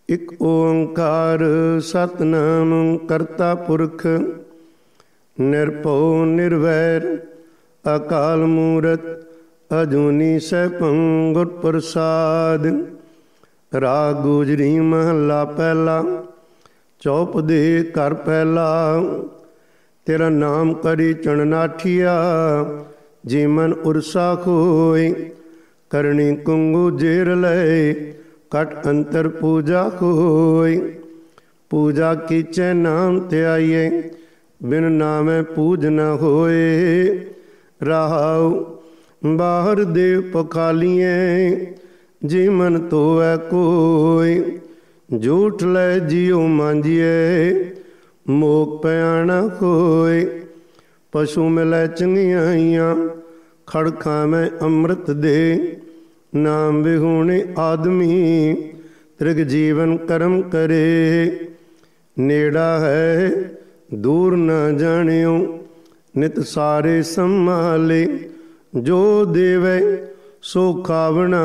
ਇਕ ਓੰਕਾਰ ਸਤਿਨਾਮ ਕਰਤਾ ਪੁਰਖ ਨਿਰਭਉ ਨਿਰਵੈਰ ਅਕਾਲ ਮੂਰਤ ਅਜੂਨੀ ਸੈਭੰ ਗੁਰ ਪ੍ਰਸਾਦ। ਰਾਗ ਗੁਜਰੀ ਮਹੱਲਾ ਪਹਿਲਾ। ਚੌਪ ਦੇ ਘਰ ਪਹਿਲਾ। ਤੇਰਾ ਨਾਮ ਕਰੀ ਚਣਨਾਠੀਆ ਜੀ ਮਨ ਉਰਸਾ ਖੋਇ। ਕਰਨੀ ਕੁੰਗੂ ਜੇਰ ਲਏ ਕਟ ਅੰਤਰ ਪੂਜਾ ਹੋਈ। ਪੂਜਾ ਕੀਚੈ ਨਾਮ ਧਿਆਈਏ ਬਿਨ ਨਾਮੈ ਪੂਜ ਨ ਹੋਏ। ਰਹਾਉ ਬਾਹਰ ਦੇਵ ਪਖਾਲੀਏ ਜੀ ਮਨ ਧੋਵੈ ਕੋਈ। ਝੂਠ ਲੈ ਜਿਉ ਮਾਂਜੀਏ ਮੋਕ ਪਿਆਣਾ ਹੋਏ। ਪਸ਼ੂ ਮਿਲੈ ਚੰਗਿਆਈਆਂ ਖੜ ਖਾਵੈ ਅੰਮ੍ਰਿਤ ਦੇ। ਨਾਮ ਵਿਹੂਣੇ ਆਦਮੀ ਤ੍ਰਿਗ ਜੀਵਨ ਕਰਮ ਕਰੇ। ਨੇੜਾ ਹੈ ਦੂਰ ਨ ਜਾਣਿਓ ਨਿਤ ਸਾਰੇ ਸੰਭਾਲੇ। ਜੋ ਦੇਵੈ ਸੋ ਖਾਵਣਾ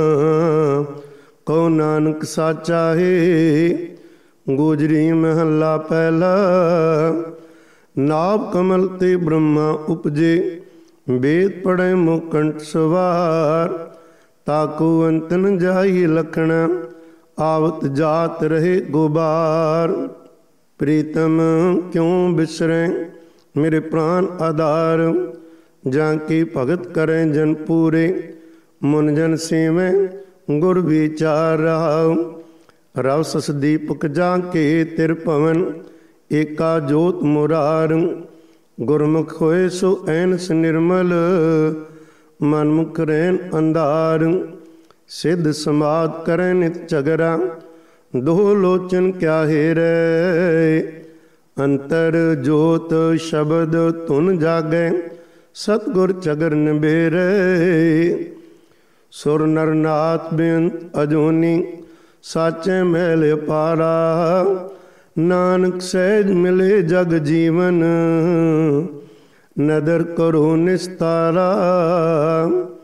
ਕਉ ਨਾਨਕ ਸਾਚਾ ਹੈ। ਗੁਜਰੀ ਮਹੱਲਾ ਪਹਿਲਾ। ਨਾਭ ਕਮਲ ਤੇ ਬ੍ਰਹਮਾ ਉਪਜੇ ਵੇਦ ਪੜ੍ਹੈ ਮੁਕੰਠ ਸਵਾਰ। ਤਾਕੂ ਅੰਤ ਨ ਜਾਈ ਲਖਣਾ ਆਵਤ ਜਾਤ ਰਹੇ ਗੁਬਾਰ। ਪ੍ਰੀਤਮ ਕਿਉ ਬਿਸਰੈ ਮੇਰੇ ਪ੍ਰਾਨ ਆਧਾਰ। ਜਾਂ ਕੀ ਭਗਤ ਕਰੈ ਜਨ ਪੂਰੇ ਮੁਨ ਜਨ ਸੇਵੈ ਗੁਰ ਵਿਚਾਰ। ਰਹਾਉ ਰਵ ਸਸ ਦੀਪਕ ਜਾਂ ਕੇ ਤਿਰ ਭਵਨ ਏਕਾ ਜੋਤ ਮੁਰਾਰ। ਗੁਰਮੁਖ ਹੋਏ ਸੋ ਐਨਸ ਨਿਰਮਲ ਮਨ ਮੁਖ ਰਹਿਨ ਅੰਧਾਰ। ਸਿੱਧ ਸਮਾਧ ਕਰੈ ਨਿਤ ਝਗਰਾ ਦੋ ਲੋਚਨ ਕਿਆ ਹੇਰੈ। ਅੰਤਰ ਜੋਤ ਸ਼ਬਦ ਧੁਨ ਜਾਗੈ ਸਤਿਗੁਰ ਚਗਰ ਨਿਬੇਰੈ। ਸੁਰ ਨਰ ਨਾਥ ਬੇਅੰਤ ਅਜੂਨੀ ਸਾਚੈ ਮੈਲ ਅਪਾਰਾ। ਨਾਨਕ ਸਹਿਜ ਮਿਲੇ ਜਗ ਜੀਵਨ ਨਦਰ ਕਰੋ ਨਿਸਤਾਰਾ।